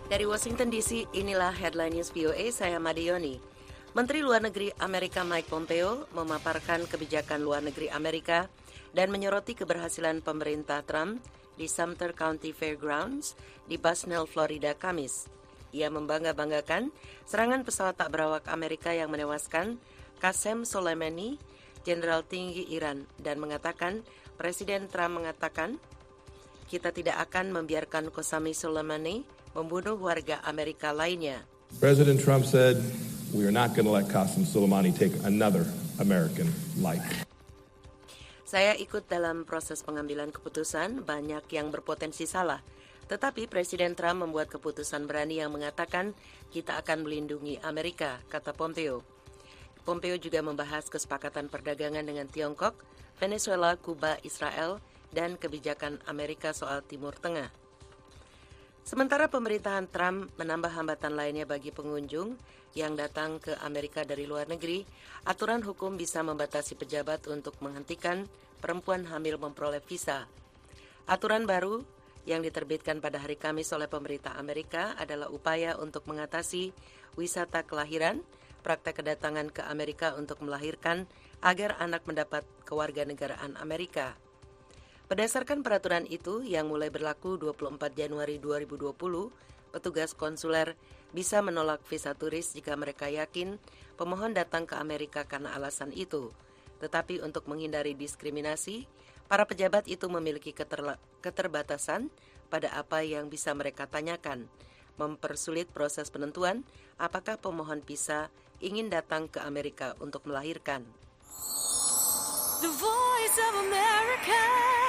Dari Washington DC, inilah Headline News VOA, saya Madioni. Menteri Luar Negeri Amerika Mike Pompeo memaparkan kebijakan luar negeri Amerika dan menyoroti keberhasilan pemerintah Trump di Sumter County Fairgrounds di Busnell, Florida, Kamis. Ia membangga-banggakan serangan pesawat tak berawak Amerika yang menewaskan Qasem Soleimani, Jenderal tinggi Iran, dan mengatakan Presiden Trump mengatakan, "Kita tidak akan membiarkan Qasem Soleimani membunuh warga Amerika lainnya." President Trump said, "We are not going to let Qasem Soleimani take another American life." Saya ikut dalam proses pengambilan keputusan, banyak yang berpotensi salah. Tetapi Presiden Trump membuat keputusan berani yang mengatakan kita akan melindungi Amerika, kata Pompeo. Pompeo juga membahas kesepakatan perdagangan dengan Tiongkok, Venezuela, Kuba, Israel, dan kebijakan Amerika soal Timur Tengah. Sementara pemerintahan Trump menambah hambatan lainnya bagi pengunjung yang datang ke Amerika dari luar negeri, aturan hukum bisa membatasi pejabat untuk menghentikan perempuan hamil memperoleh visa. Aturan baru yang diterbitkan pada hari Kamis oleh pemerintah Amerika adalah upaya untuk mengatasi wisata kelahiran, praktek kedatangan ke Amerika untuk melahirkan agar anak mendapat kewarganegaraan Amerika. Berdasarkan peraturan itu yang mulai berlaku 24 Januari 2020, petugas konsuler bisa menolak visa turis jika mereka yakin pemohon datang ke Amerika karena alasan itu. Tetapi untuk menghindari diskriminasi, para pejabat itu memiliki keterbatasan pada apa yang bisa mereka tanyakan, mempersulit proses penentuan apakah pemohon visa ingin datang ke Amerika untuk melahirkan. The Voice of America.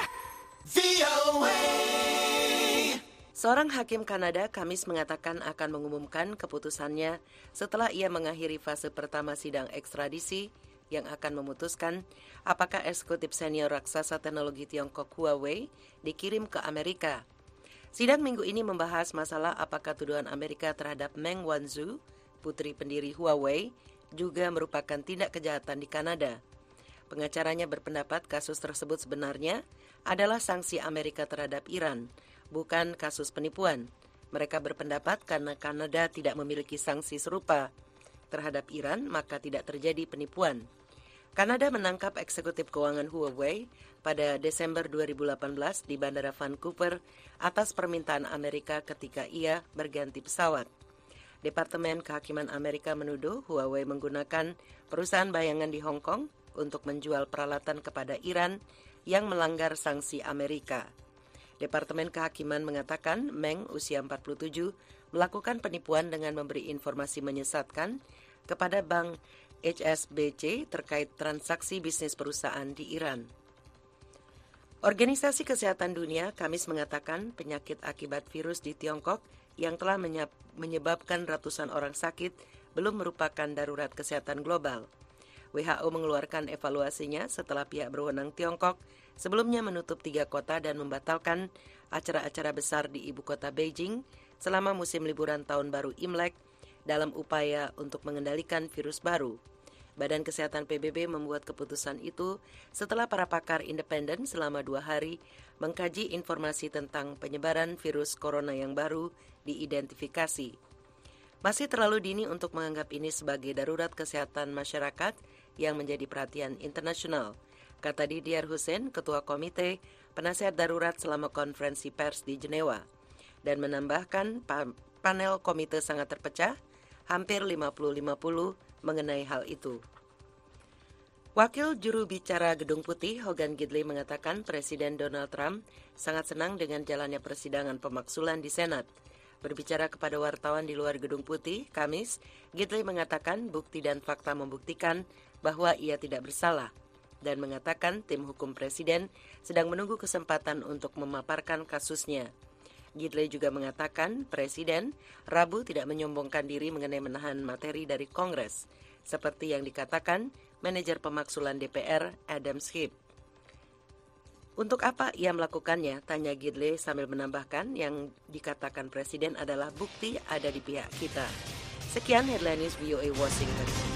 Seorang hakim Kanada Kamis mengatakan akan mengumumkan keputusannya setelah ia mengakhiri fase pertama sidang ekstradisi yang akan memutuskan apakah eksekutif senior raksasa teknologi Tiongkok Huawei dikirim ke Amerika. Sidang minggu ini membahas masalah apakah tuduhan Amerika terhadap Meng Wanzhou, putri pendiri Huawei, juga merupakan tindak kejahatan di Kanada. Pengacaranya berpendapat kasus tersebut sebenarnya adalah sanksi Amerika terhadap Iran, bukan kasus penipuan. Mereka berpendapat karena Kanada tidak memiliki sanksi serupa terhadap Iran, maka tidak terjadi penipuan. Kanada menangkap eksekutif keuangan Huawei pada Desember 2018 di Bandara Vancouver atas permintaan Amerika ketika ia berganti pesawat. Departemen Kehakiman Amerika menuduh Huawei menggunakan perusahaan bayangan di Hong Kong untuk menjual peralatan kepada Iran yang melanggar sanksi Amerika. Departemen Kehakiman mengatakan Meng, usia 47, melakukan penipuan dengan memberi informasi menyesatkan kepada bank HSBC terkait transaksi bisnis perusahaan di Iran. Organisasi Kesehatan Dunia Kamis mengatakan penyakit akibat virus di Tiongkok yang telah menyebabkan ratusan orang sakit belum merupakan darurat kesehatan global. WHO mengeluarkan evaluasinya setelah pihak berwenang Tiongkok sebelumnya menutup 3 kota dan membatalkan acara-acara besar di ibu kota Beijing selama musim liburan tahun baru Imlek dalam upaya untuk mengendalikan virus baru. Badan Kesehatan PBB membuat keputusan itu setelah para pakar independen selama 2 hari mengkaji informasi tentang penyebaran virus corona yang baru diidentifikasi. Masih terlalu dini untuk menganggap ini sebagai darurat kesehatan masyarakat yang menjadi perhatian internasional, kata Didier Hussein, Ketua Komite Penasihat Darurat selama konferensi pers di Jenewa, dan menambahkan panel komite sangat terpecah, hampir 50-50 mengenai hal itu. Wakil juru bicara Gedung Putih, Hogan Gidley, mengatakan Presiden Donald Trump sangat senang dengan jalannya persidangan pemaksulan di Senat. Berbicara kepada wartawan di luar Gedung Putih, Kamis, Gidley mengatakan bukti dan fakta membuktikan bahwa ia tidak bersalah dan mengatakan tim hukum presiden sedang menunggu kesempatan untuk memaparkan kasusnya. Gidley juga mengatakan Presiden Rabu tidak menyombongkan diri mengenai menahan materi dari Kongres, seperti yang dikatakan manajer pemaksulan DPR Adam Schiff. Untuk apa ia melakukannya? Tanya Gidley sambil menambahkan yang dikatakan Presiden adalah bukti ada di pihak kita. Sekian Headline News VOA Washington.